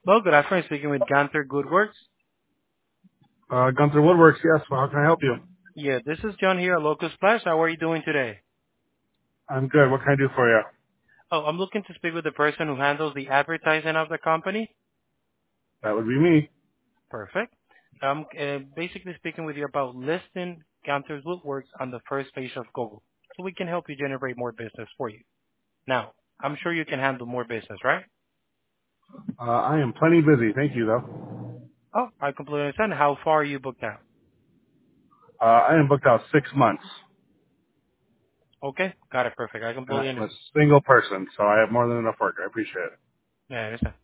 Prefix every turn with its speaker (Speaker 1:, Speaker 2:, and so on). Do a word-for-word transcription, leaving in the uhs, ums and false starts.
Speaker 1: Well, good afternoon. Speaking with Gunther Goodworks.
Speaker 2: Uh, Gunther Woodworks, yes. Well, how can I help you?
Speaker 1: Yeah, this is John here at Locus Splash. How are you doing today?
Speaker 2: I'm good. What can I do for you?
Speaker 1: Oh, I'm looking to speak with the person who handles the advertising of the company.
Speaker 2: That would be me.
Speaker 1: Perfect. I'm uh, basically speaking with you about listing Gunther's Woodworks on the first page of Google, so we can help you generate more business for you. Now, I'm sure you can handle more business, right?
Speaker 2: Uh, I am plenty busy. Thank you, though.
Speaker 1: Oh, I completely understand. How far are you booked out?
Speaker 2: Uh, I am booked out six months,
Speaker 1: Okay, got it. Perfect. I
Speaker 2: and
Speaker 1: completely
Speaker 2: I'm a
Speaker 1: understand.
Speaker 2: single person, so I have more than enough work. I appreciate it.
Speaker 1: Yeah, I understand.